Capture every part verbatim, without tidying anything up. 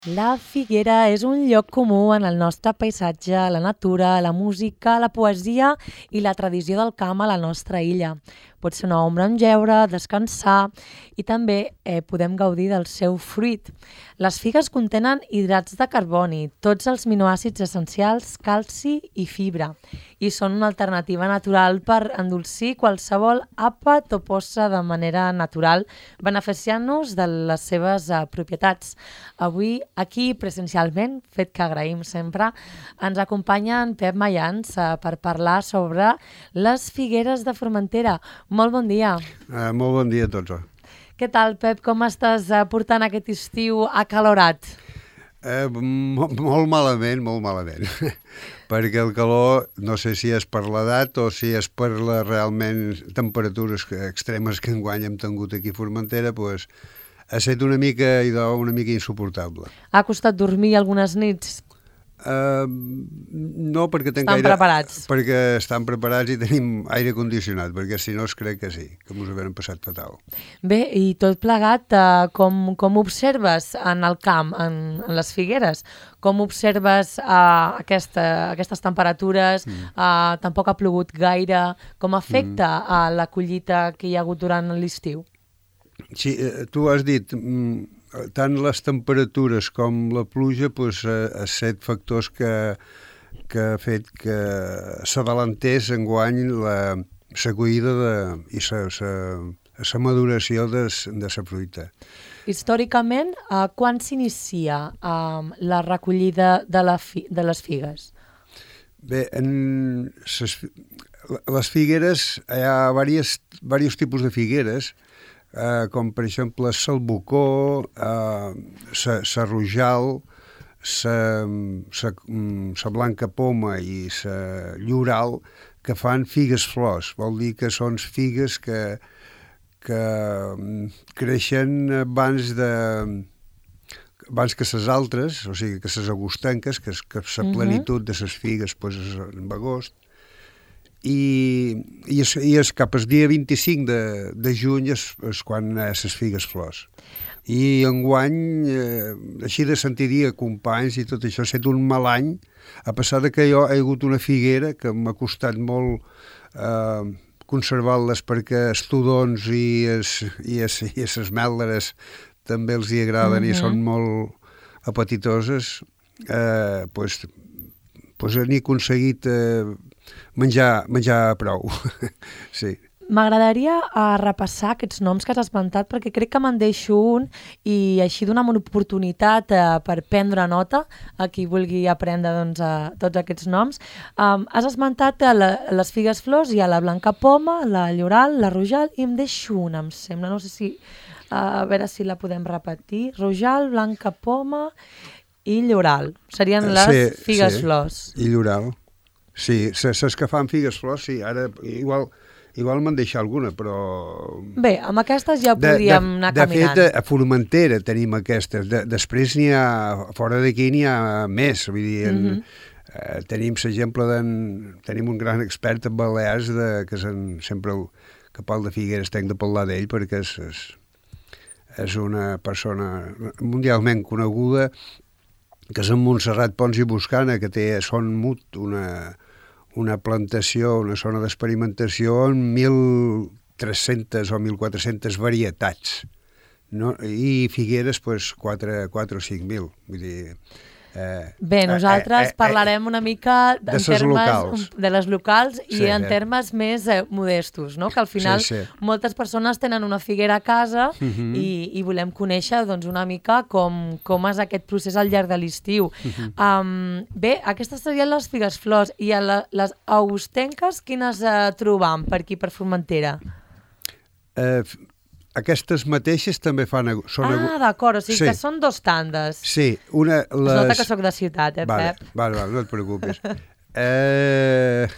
La figuera és un lloc comú en el nostre paisatge, la natura, la música, la poesia i la tradició del camp a la nostra illa. Pot ser una ombra on jeure, descansar i també eh, podem gaudir del seu fruit. Les figues contenen hidrats de carboni, tots els aminoàcids essencials, calci i fibra, i són una alternativa natural per endolcir qualsevol àpat o possa de manera natural, beneficiant-nos de les seves eh, propietats. Avui, aquí, presencialment, fet que agraïm sempre, ens acompanya en Pep Mayans eh, per parlar sobre les figueres de Formentera. Molt bon dia. Uh, molt bon dia a tots. Què tal, Pep? Com estàs uh, portant aquest estiu acalorat? Uh, molt, molt malament, molt malament. Perquè el calor, no sé si és per l'edat o si és per les realment temperatures extremes que enguany hem tingut aquí a Formentera, pues, ha estat una mica, idò, una mica insuportable. Ha costat dormir algunes nits? Uh, no, perquè tenc estan aire, preparats. Perquè estan preparats i tenim aire condicionat, perquè si no es crec que sí, que ens ho haurem passat fatal. Bé, i tot plegat, uh, com, com observes en el camp, en, en les figueres? Com observes uh, aquesta, aquestes temperatures? Mm. Uh, tampoc ha plogut gaire. Com afecta mm. uh, la collita que hi ha hagut durant l'estiu? Sí, eh, tu has dit... Mm, tant les temperatures com la pluja pues, ha set factors que, que ha fet que s'adalantés enguany la, la collida de, i la, la, la maduració de, de la fruita. Històricament, uh, quan s'inicia uh, la recollida de, la fi, de les figues? Bé, en ses, les figueres, hi ha diversos, diversos tipus de figueres, Uh, com per exemple el salbucó, uh, sa, sa rojal, sa, sa, sa blanca poma i sa lloral, que fan figues flors. Vol dir que són figues que, que creixen abans de abans que ses altres, o sigui que ses agostenques, que, que la plenitud de ses figues pues, és en agost. I, i, és, i és cap al dia vint-i-cinc de, de juny és, és quan hi ha les figues flors. I enguany, eh, així de sentir dir companys i tot això, ha estat un mal any, a pesar de que jo he hagut una figuera que m'ha costat molt eh, conservar-les perquè els tudons i les i es, i es mèlderes també els hi agraden mm-hmm. i són molt apetitoses, eh, pues, pues n'he aconseguit eh, menjar, menjar prou. Sí. M'agradaria uh, repassar aquests noms que has esmentat perquè crec que me'n deixo un i així donem una oportunitat uh, per prendre nota a qui vulgui aprendre doncs, uh, tots aquests noms. Um, has esmentat uh, la, les figues flors, hi ha la blanca poma, la lloral, la rojal i em deixo una, em sembla. No sé si... Uh, a veure si la podem repetir. Rojal, blanca poma i lloral. Serien les sí, figues sí. flors. I lloral. Sí, les que fan figues flors, sí. Ara igual... Igual me'n deixa alguna, però... Bé, amb aquestes ja podríem de, de, anar caminant. De fet, a Formentera tenim aquestes. De, després n'hi ha... Fora d'aquí n'hi ha més. Vull dir, en, mm-hmm. eh, tenim l'exemple d'en... Tenim un gran expert en Balears de, que és en, sempre el Capal de Figueres, tenc de parlar d'ell perquè és, és, és una persona mundialment coneguda, que és en Montserrat Pons i Buscana, que té a Son Mut una... una plantació, una zona d'experimentació amb mil tres-centes o mil quatre-centes varietats, no? I figueres, pues, quatre o cinc mil. Vull dir... Eh, Bé, nosaltres eh, eh, parlarem una mica de, en termes locals. de les locals i sí, en eh? termes més eh, modestos, no? Que al final sí, sí. moltes persones tenen una figuera a casa uh-huh. i, i volem conèixer doncs, una mica com, com és aquest procés al llarg de l'estiu. Uh-huh. Um, bé, aquestes serien les figues flors i a la, les agostenques quines eh, trobam per aquí, per Formentera? Eh... Aquestes mateixes també fan... Són ah, d'acord, o sigui sí. que són dos tandes. Sí, una... Les... Es nota que soc de ciutat, eh, vale, Pep? Vale, vale, no et preocupis. eh...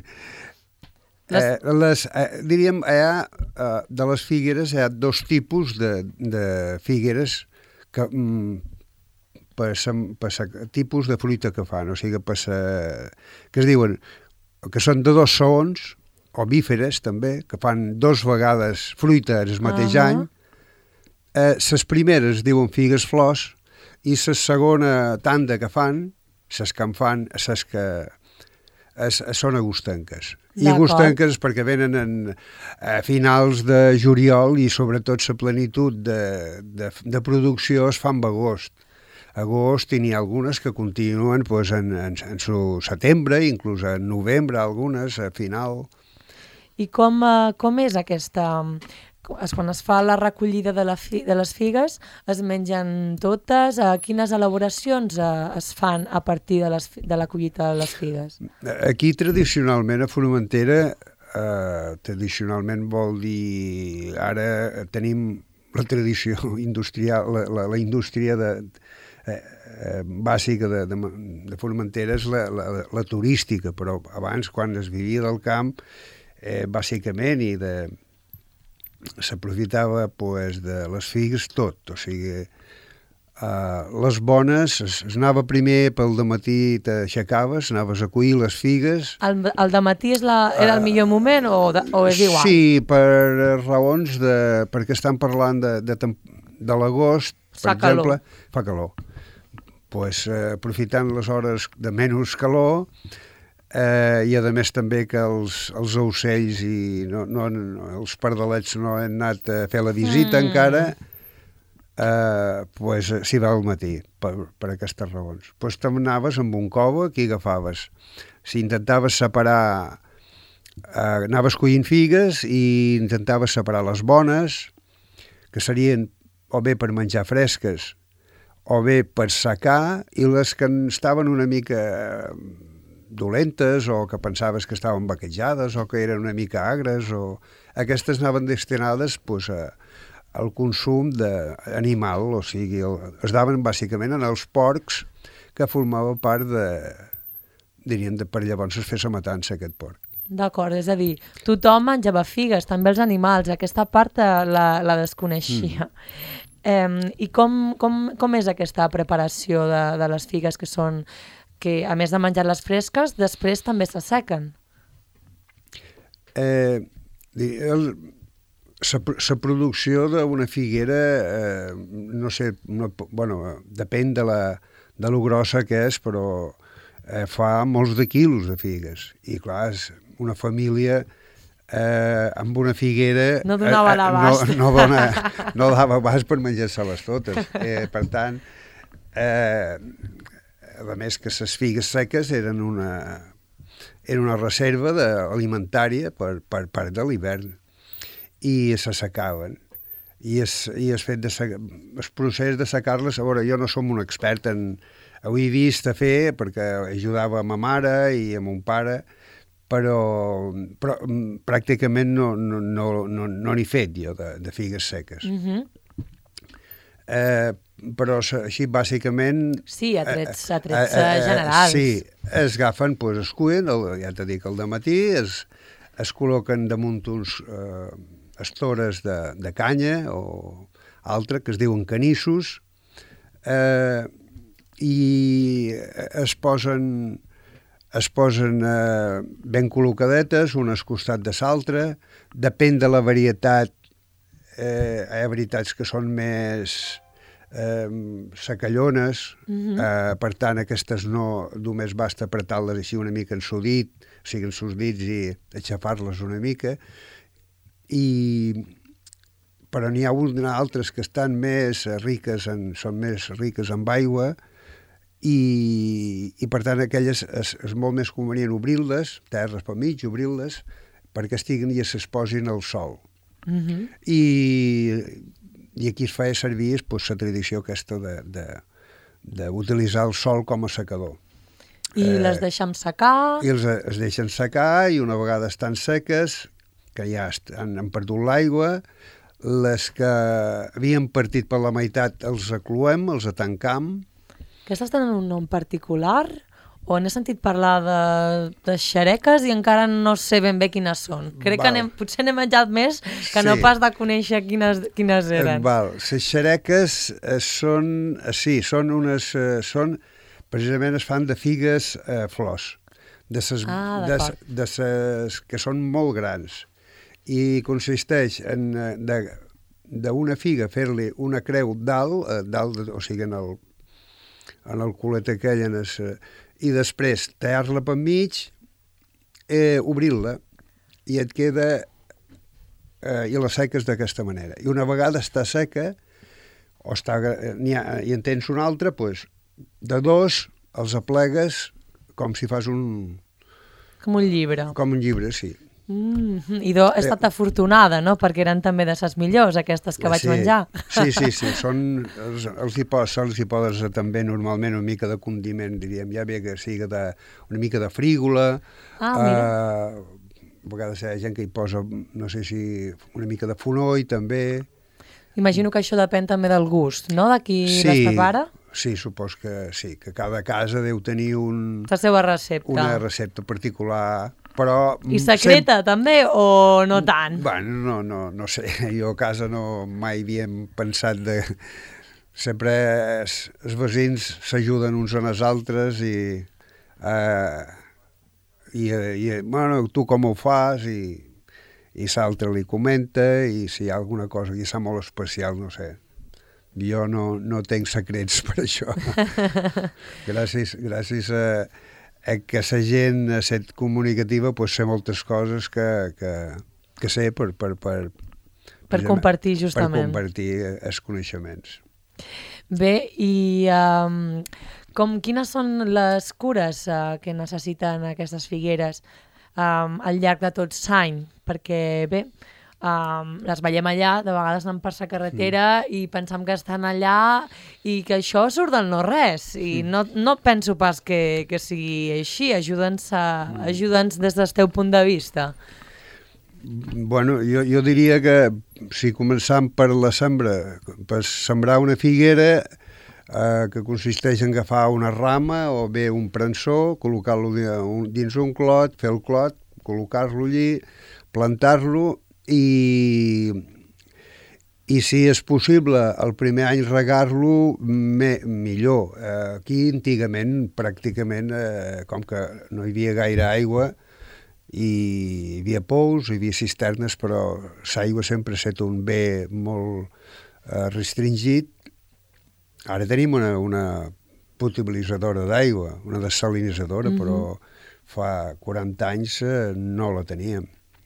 les... Eh, les, eh, diríem, hi ha, eh, de les figueres hi ha dos tipus de, de figueres que... Mm, per la tipus de fruita que fan, o sigui, per sa, que es diuen que són de dos segons, o bíferes també, que fan dos vegades fruita el mateix uh-huh. any. Eh, les primeres diuen figues flors i la segona tanda que fan, les que en fan, les que es, es, són agostenques. I agostenques perquè venen en, a finals de juliol i sobretot la plenitud de, de, de producció es fa en agost. Agost i n'hi ha algunes que continuen pues, en, en, en su setembre, inclús en novembre, algunes a final. I com, com és aquesta... Quan es fa la recollida de, la fi, de les figues, es mengen totes? Quines elaboracions es fan a partir de, les, de la collita de les figues? Aquí, tradicionalment, a Formentera, eh, tradicionalment vol dir... Ara tenim la tradició industrial, la, la, la indústria de, eh, eh, bàsica de, de, de Formentera és la, la, la turística, però abans, quan es vivia del camp, eh, bàsicament, i de... s'aprofitava pues, de les figues tot, o sigui, uh, les bones, es, es anava primer pel dematí, t'aixecaves, anaves a collir les figues. El, el dematí és la, era el millor moment o, de, o és igual? Sí, per raons de... perquè estan parlant de, de, de l'agost, per fa exemple, calor. fa calor. Pues, uh, aprofitant les hores de menys calor, Eh, i a més també que els, els ocells i no, no, no, els pardalets no han anat a fer la visita mm. encara, eh, pues, s'hi va al matí per, per aquestes raons. Pues t'anaves amb un cova que hi agafaves. Si intentaves separar, eh, anaves collint figues i intentaves separar les bones, que serien o bé per menjar fresques o bé per secar, i les que estaven una mica dolentes o que pensaves que estaven baquejades o que eren una mica agres, o aquestes anaven destinades pues, a, al consum d'animal, o sigui, el, es daven bàsicament en els porcs que formava part de, diríem, de, per llavors es fes la matança aquest porc. D'acord, és a dir, tothom menjava figues, també els animals, aquesta part la, la desconeixia. Mm. Eh, I com, com, com és aquesta preparació de, de les figues que són... que a més de menjar les fresques, després també s'assequen? Eh, la producció d'una figuera, eh, no sé, no, bueno, depèn de, la, de lo grossa que és, però eh, fa molts de quilos de figues. I clar, és una família eh, amb una figuera... No donava eh, l'abast. No, no, dona, no dava abast per menjar-se-les totes. Eh, per tant... Eh, a més que les figues seques eren una, era una reserva de, alimentària per, per part de l'hivern i s'assecaven. I, es, i es, fet de secar, el procés de secar-les, a veure, jo no som un expert en... Ho he vist a fer perquè ajudava a ma mare i a mon pare, però, però pràcticament no n'he no, no, no fet jo de, de figues seques. Mhm. Eh, però així bàsicament... Sí, a trets, a trets eh, eh, generals. Sí, es agafen, pues, es cuien, el, ja t'he dit que al dematí es, es col·loquen damunt uns eh, estores de, de canya o altre, que es diuen canissos, eh, i es posen, es posen eh, ben col·locadetes, unes costat de l'altre, depèn de la varietat. Eh, hi ha varietats que són més eh, secallones, mm-hmm. eh, per tant aquestes no, només basta apretar-les així una mica en su dit, o sigui, en sus dits i aixafar-les una mica, i però n'hi ha una altres que estan més riques, en, són més riques en aigua, i, i per tant aquelles és, és molt més convenient obrir-les, terres pel mig, obrir-les, perquè estiguen i s'exposin al sol. Mm-hmm. I, i aquí es feia servir pues, la tradició aquesta d'utilitzar el sol com a secador. I eh, les deixem secar? I els, es deixen secar i una vegada estan seques, que ja han, han perdut l'aigua, les que havien partit per la meitat els acluem, els atancam. Aquestes tenen un nom particular? O n'he sentit parlar de, de xereques i encara no sé ben bé quines són. Crec Val. que n'hem, potser n'he menjat més que sí. no pas de conèixer quines, quines eren. Val. Les xereques eh, són, eh, sí, són unes, eh, són, precisament es fan de figues eh, flors, de ses, ah, de, de ses, que són molt grans, i consisteix en d'una figa fer-li una creu dalt, eh, dalt, o sigui, en el en el culet aquell, en es, i després tallar-la per mig, eh, obrir-la, i et queda, eh, i la seques d'aquesta manera. I una vegada està seca, o està, n'hi ha, i en tens una altra, doncs, de dos els aplegues com si fas un... Com un llibre. Com un llibre, sí. Mm, I do, he estat afortunada, no?, perquè eren també de ses millors, aquestes que vaig sí, menjar. Sí, sí, sí. Són, els, els, hi poses, els hi poses també normalment una mica de condiment, diríem, ja bé que sigui de, una mica de frígola. Ah, mira. Uh, a vegades hi ha gent que hi posa, no sé si, una mica de fonoll, també. Imagino que això depèn també del gust, no?, de qui sí, les prepara. Sí, supos que sí, que cada casa deu tenir un, la seva recepta. Una recepta particular. Però, I secreta, sempre... també, o no tant? Bueno, no, no, no sé. Jo a casa no mai havíem pensat de... Sempre els, els veïns s'ajuden uns en els altres i, eh, i, i, bueno, tu com ho fas? I, i l'altre li comenta i si hi ha alguna cosa que és molt especial, no sé. Jo no, no tinc secrets per això. gràcies, gràcies a... que la gent a set comunicativa pues, sé moltes coses que, que, que sé per, per, per, per compartir justament. Per compartir els coneixements. Bé, i um, com, quines són les cures uh, que necessiten aquestes figueres um, al llarg de tot l'any? Perquè, bé, Um, les veiem allà, de vegades anem per la carretera mm. i pensam que estan allà i que això surt del no-res i mm. no, no penso pas que, que sigui així. Ajuda'ns mm. ajuda'ns des del teu punt de vista. Bueno, jo, jo diria que si començam per la sembra, per sembrar una figuera eh, que consisteix en agafar una rama o bé un prensó, col·locar-lo dins un clot, fer el clot, col·locar-lo allí, plantar-lo I, i si és possible el primer any regar-lo me, millor. Eh, aquí antigament pràcticament eh, com que no hi havia gaire aigua i hi havia pous, hi havia cisternes, però l'aigua sempre ha estat un bé molt eh, restringit. Ara tenim una, una potabilitzadora d'aigua, una desalinitzadora, mm-hmm. però fa quaranta anys eh, no la teníem.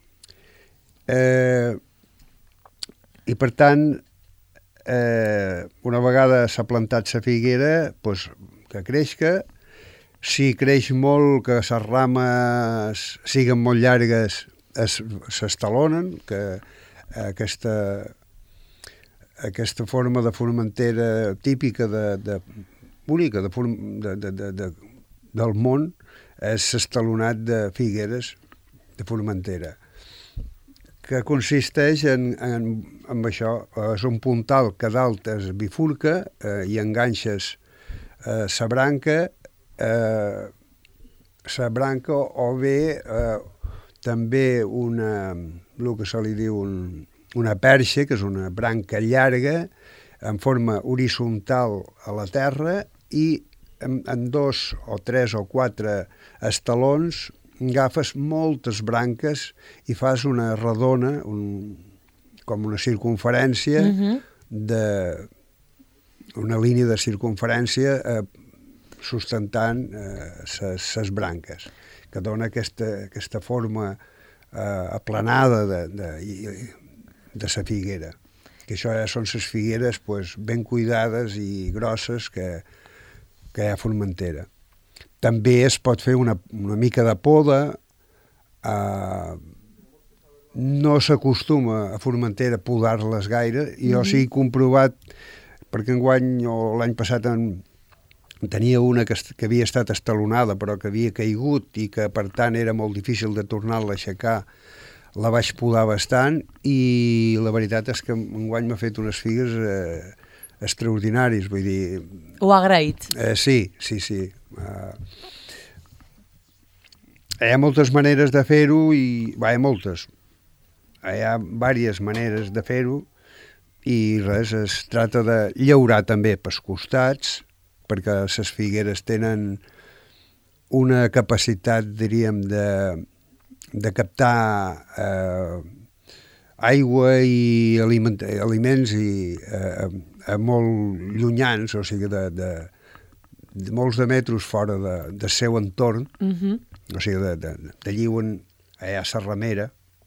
Eh, i per tant eh, una vegada s'ha plantat la figuera pues, que creixca, si creix molt, que les rames siguen molt llargues, s'estalonen, que aquesta aquesta forma de formentera típica de, de, única de, de, de, de, de, del món és l'estalonat de figueres de formentera, que consisteix en, en, en això, és un puntal que dalt es bifurca eh, i enganxes eh, sa branca, eh, sa branca o bé eh, també una, el que se li diu un, una perxa, que és una branca llarga en forma horitzontal a la terra i en, en dos o tres o quatre estalons agafes moltes branques i fas una redona, un, com una circumferència, uh-huh. de, una línia de circumferència eh, sustentant ses eh, branques, que dona aquesta, aquesta forma eh, aplanada de, de, de sa figuera. Que això ja són ses figueres pues, ben cuidades i grosses que, que hi ha a Formentera. També es pot fer una, una mica de poda. Eh, no s'acostuma a Formentera a podar-les gaire. I jo mm-hmm. sí he comprovat, perquè enguany o l'any passat en, tenia una que, que havia estat estalonada però que havia caigut i que per tant era molt difícil de tornar-la a aixecar. La vaig podar bastant i la veritat és que enguany m'ha fet unes figues eh, extraordinaris, vull dir... Ho ha agraït. Eh, sí, sí, sí. Uh, hi ha moltes maneres de fer-ho i... Va, hi ha moltes. Hi ha diverses maneres de fer-ho i res, es trata de llaurar també pels costats, perquè les figueres tenen una capacitat, diríem, de, de captar eh, aigua i aliment, aliments i, eh, a molt llunyans, o sigui, de, de, de molts de metres fora de, del seu entorn, Uh -huh. o sigui, de, de, d'allí on hi ha la ramera,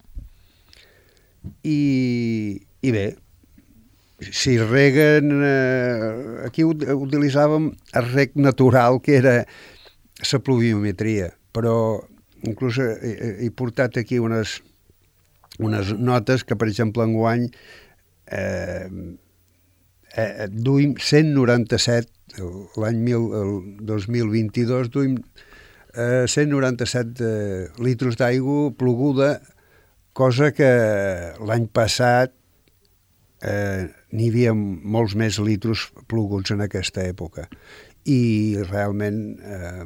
i, i bé, si reguen, eh, aquí utilitzàvem el reg natural, que era la pluviometria, però inclús he, he portat aquí unes, unes notes que, per exemple, enguany eh, eh, duim cent noranta-set, l'any dos mil vint-i-dos duim eh, cent noranta-set eh, litres d'aigua ploguda, cosa que l'any passat eh, n'hi havia molts més litres ploguts en aquesta època. I realment eh,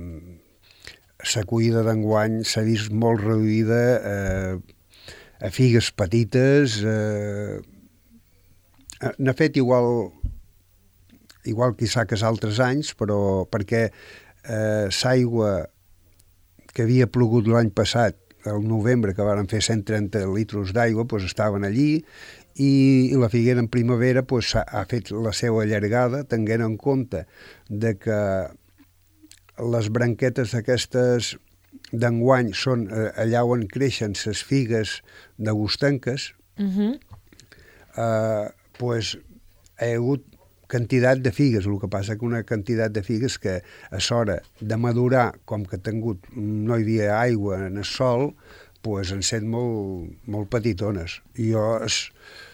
la collida d'enguany s'ha vist molt reduïda eh, a figues petites. Eh, n'ha fet igual igual quizà que els altres anys, però perquè eh, l'aigua que havia plogut l'any passat, el novembre, que varen fer cent trenta litres d'aigua, doncs estaven allí, i, i la figuera en primavera doncs, ha, ha fet la seva allargada, tenint en compte de que les branquetes aquestes d'enguany són eh, allà on creixen les figues d'agostenques, uh -huh. eh, doncs hi ha hagut quantitat de figues, el que passa que una quantitat de figues que a l'hora de madurar, com que tingut, no hi havia aigua en el sol, doncs han set molt, molt petitones. I jo, és,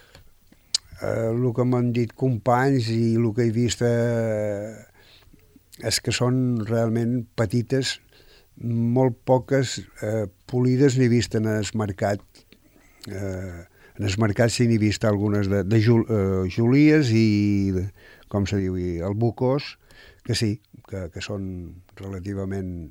eh, el que m'han dit companys i el que he vist eh, és que són realment petites, molt poques eh, polides n'he vist en el mercat. Eh, en el mercat sí n'he vist algunes de, de jul, eh, julies i, de, com se diu, i albucós, que sí, que, que són relativament...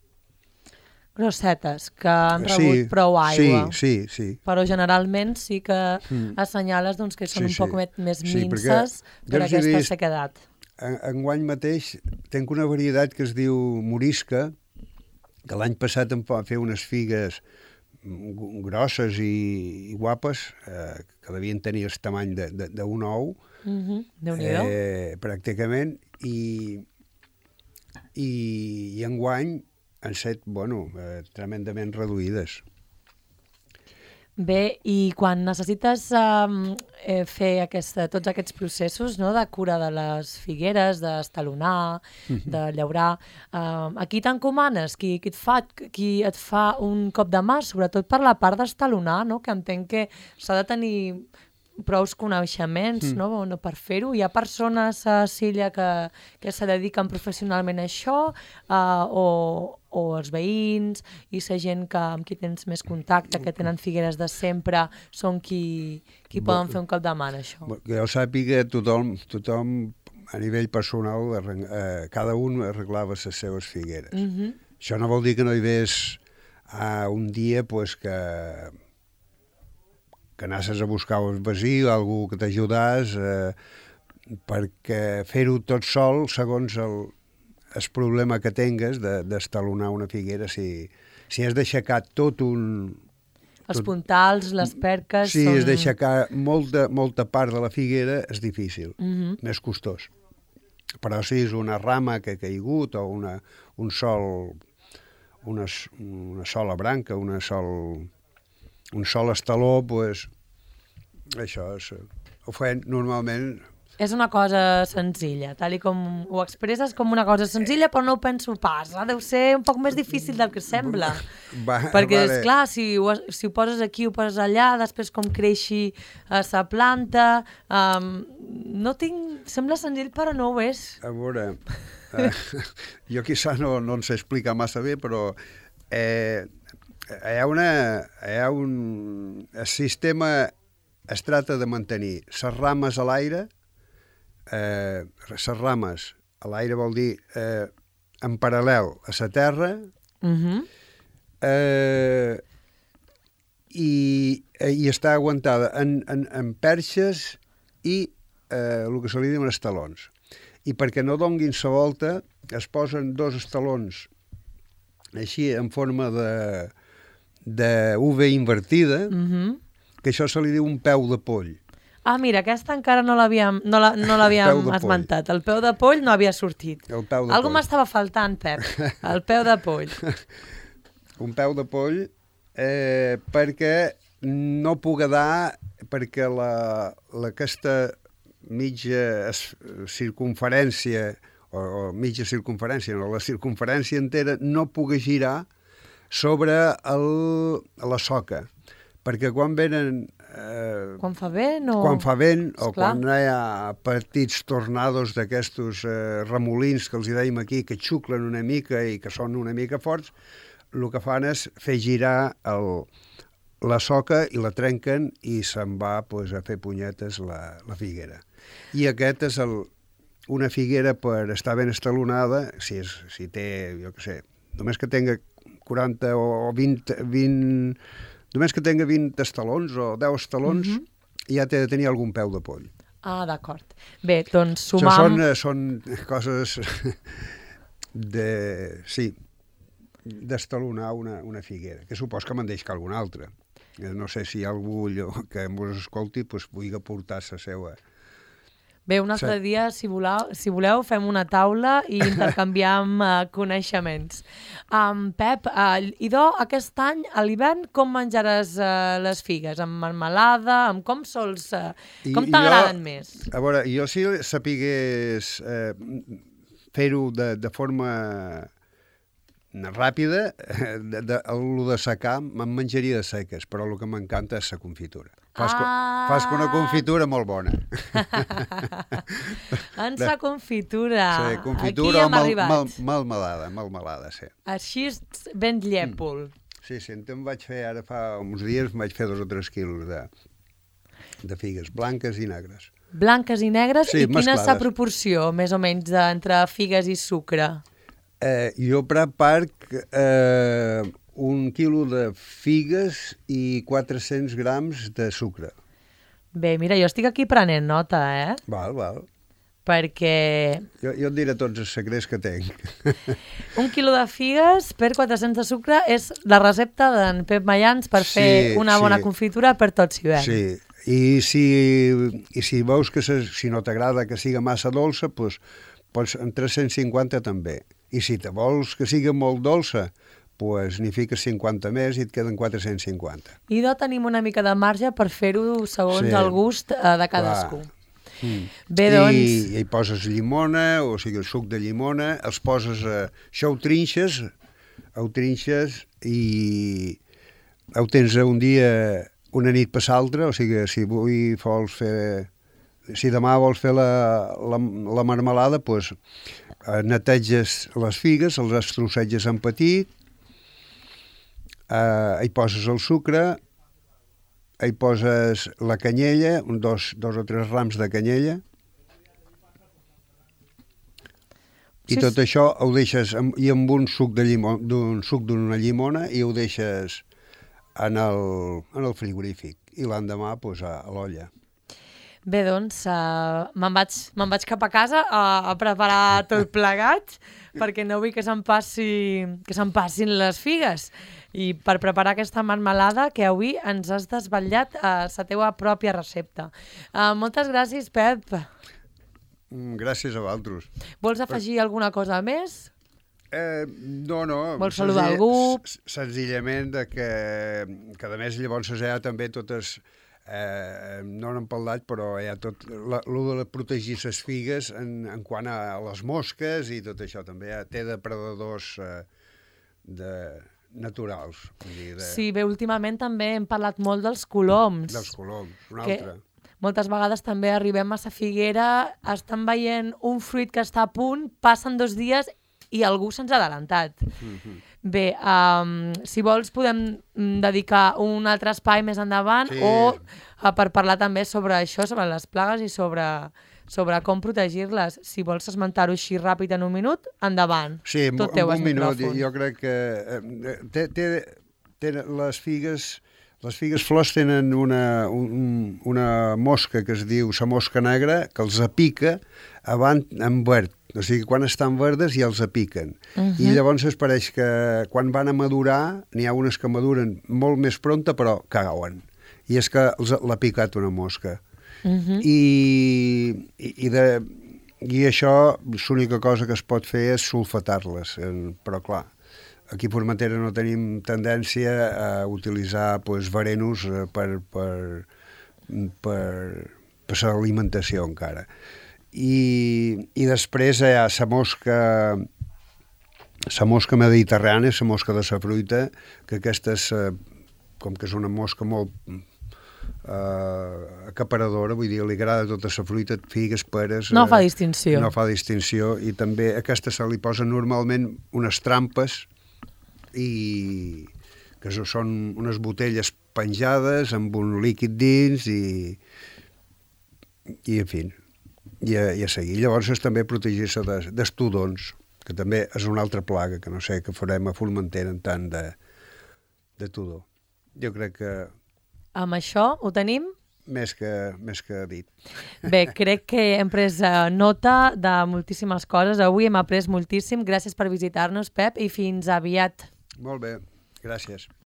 grossetes, que han rebut sí, prou aigua. Sí, sí, sí. Però generalment sí que mm. assenyales doncs, que són sí, un sí. poc més, més sí, minces per aquesta sequedat. En, enguany mateix tenc una varietat que es diu morisca, que l'any passat em va fer unes figues grosses i, i guapes, eh, que devien tenir el tamany d'un ou, uh-huh. Déu-n'hi-do. eh, pràcticament, i, i, i enguany han set, bueno, eh, tremendament reduïdes. Bé, i quan necessites um, eh, fer aquesta, tots aquests processos, no?, de cura de les figueres, d'estalonar, uh-huh. de llaurar, um, a qui t'encomanes? Qui, qui, et fa, qui et fa un cop de mà, sobretot per la part d'estalonar, no?, que entenc que s'ha de tenir prous coneixements, mm. no?, no, per fer-ho. Hi ha persones a Silla que, que se dediquen professionalment a això, uh, o, o els veïns i la gent que, amb qui tens més contacte, que tenen figueres de sempre, són qui, qui poden bon, fer un cop de mà en això? Que jo sàpiga, tothom, tothom a nivell personal, eh, cada un arreglava les seves figueres. Mm-hmm. Això no vol dir que no hi hagués uh, un dia pues, que que anessis a buscar un veí o algú que t'ajudàs, eh, perquè fer-ho tot sol, segons el, el problema que tingues d'estalonar una figuera, si, si has d'aixecar tot un... Els tot, puntals, les perques... Si són... has d'aixecar molta, molta part de la figuera, és difícil, uh-huh. més costós. Però si és una rama que ha caigut o una, un sol, una, una sola branca, una sol... un sol estaló, doncs, això és, ho fem normalment... És una cosa senzilla, tal i com ho expresses com una cosa senzilla, però no ho penso pas. Ah? Deu ser un poc més difícil del que sembla. Va, Perquè, vale. esclar, si ho, si ho poses aquí, ho poses allà, després com creixi a sa planta... Um, no tinc... Sembla senzill, però no ho és. A veure, eh, jo quizà no, no en sé explicar massa bé, però... Eh, hi ha, una, hi ha un... El sistema es tracta de mantenir les rames a l'aire, eh, les rames a l'aire vol dir eh, en paral·lel a la terra, uh-huh. eh, i, i està aguantada en, en, en perxes i eh, el que se li diuen estalons. I perquè no donguin la volta, es posen dos estalons així en forma de... de U V invertida, uh-huh. que això se li diu un peu de poll. Ah, mira, aquesta encara no l'havíem no la, no l'havíem esmentat. El peu de poll no havia sortit. El peu de Algú poll. m'estava faltant, Pep. El peu de poll. Un peu de poll eh, perquè no puc dar, perquè la, la, aquesta mitja circunferència, o, o mitja circunferència, no, la circunferència entera no pug girar sobre el, la soca. Perquè quan venen... Eh, quan fa vent o... Quan fa vent o Esclar. quan hi ha petits tornados d'aquestos eh, remolins que els hi dèiem aquí, que xuclen una mica i que són una mica forts, el que fan és fer girar el, la soca i la trenquen i se'n va pues, a fer punyetes la, la figuera. I aquest és el, una figuera per estar ben estalonada, si, és, si té, jo què sé, només que tenga quaranta o vint, vint, només que tenga vint estalons o deu estalons, mm-hmm. ja té de tenir algun peu de poll. Ah, d'acord. Bé, doncs Això sumam... són, són coses de... Sí, d'estalonar una, una figuera, que supos que me'n deixa alguna altra. No sé si hi ha algú que ens escolti pues, vulgui portar la seva... Bé, un altre sí. dia, si voleu, si voleu, fem una taula i intercanviem uh, coneixements. Um, Pep, uh, idò, aquest any, a l'hivern, com menjaràs uh, les figues? Amb marmelada? Amb com sols... Uh, com t'agraden més? A veure, jo si sapigués eh, fer-ho de, de forma ràpida, de, de, el de secar, me'n menjaria de seques, però el que m'encanta és la confitura. Fas, ah. fas una confitura molt bona. En sa confitura. Sí, confitura o mal, mal, malmelada, malmelada, sí. Així ben llèpol. Mm. Sí, sí, em vaig fer, ara fa uns dies, em vaig fer dos o tres quilos de, de figues blanques i negres. Blanques i negres? Sí, i quina mesclades. és la proporció, més o menys, entre figues i sucre? Eh, jo preparc eh, un quilo de figues i quatre-cents grams de sucre. Bé, mira, jo estic aquí prenent nota, eh? Val, val. Perquè... Jo, jo et diré tots els secrets que tenc. Un quilo de figues per quatre-cents de sucre és la recepta d'en Pep Mayans per sí, fer una bona sí. confitura per tots hivern. Sí, i si, i si veus que se, si no t'agrada que siga massa dolça, doncs pots en tres-cents cinquanta també. I si te vols que sigui molt dolça, doncs n'hi fiques cinquanta més i et queden quatre-cents cinquanta. I no tenim una mica de marge per fer-ho segons sí. el gust eh, de cadascú. Mm. Bé, doncs... I, I hi poses llimona, o sigui, el suc de llimona, els poses... Eh, això ho trinxes, ho trinxes i ho tens un dia, una nit per l'altra, o sigui, si avui vols fer... Si demà vols fer la, la, la marmelada, doncs eh, neteges les figues, els estrosseges en petit, eh, hi poses el sucre, hi poses la canyella, dos, dos o tres rams de canyella, i sí, tot això ho deixes amb, i amb un suc de llimona, d'un suc d'una llimona, i ho deixes en el, en el frigorífic. I l'endemà, doncs, a, a l'olla. Bé, doncs, uh, me'n vaig, me'n vaig cap a casa a, a preparar tot plegat, perquè no vull que se'n passi, que se'n passin les figues. I per preparar aquesta marmelada que avui ens has desvetllat a uh, la teua pròpia recepta. Uh, moltes gràcies, Pep. Mm, gràcies a vosaltres. Vols afegir per... alguna cosa més? Eh, no, no. Vols saludar algú? Senzillament de que, que a més llavors hi ha també totes... Eh, no n'hem parlat, però hi ha tot el de protegir les figues en, en quant a les mosques i tot això també. Ha, té depredadors eh, de, naturals. Vull dir, de... Sí, bé, últimament també hem parlat molt dels coloms. Dels coloms, un que altre. Moltes vegades també arribem a la figuera, estan veient un fruit que està a punt, passen dos dies i algú se'ns ha adelantat. Mm-hmm. Bé, um, si vols podem dedicar un altre espai més endavant sí. o uh, per parlar també sobre això, sobre les plagues i sobre, sobre com protegir-les. Si vols esmentar-ho així ràpid en un minut, endavant. Sí, tot teu en un minut. Jo crec que eh, té, té, té les figues... Les figues flors tenen una, un, una mosca que es diu la mosca negra, que els apica abans en verd. O sigui, quan estan verdes ja els apiquen. Uh-huh. I llavors es pareix que quan van a madurar, n'hi ha unes que maduren molt més pronta, però cauen. I és que els l'ha picat una mosca. Uh-huh. I, i, i, de, i això, l'única cosa que es pot fer és sulfatar-les, però clar, aquí a Formentera no tenim tendència a utilitzar pues, verenos per, per, per, per l'alimentació encara. I, i després hi ha la mosca, la mosca mediterrània, la mosca de la fruita, que aquesta és, com que és una mosca molt Uh, acaparadora, vull dir, li agrada tota la fruita, figues, peres... No fa distinció. Uh, no fa distinció, i també a aquesta se li posen normalment unes trampes i que són unes botelles penjades amb un líquid dins i i en fi, i a, i a seguir. Llavors és també protegir-se d'estudons, que també és una altra plaga que no sé què farem a Formentera en tant de, de tudor. Jo crec que amb això ho tenim? Més que, més que dit. Bé, crec que hem pres nota de moltíssimes coses. Avui hem après moltíssim. Gràcies per visitar-nos, Pep, i fins aviat. Molt bé, gràcies.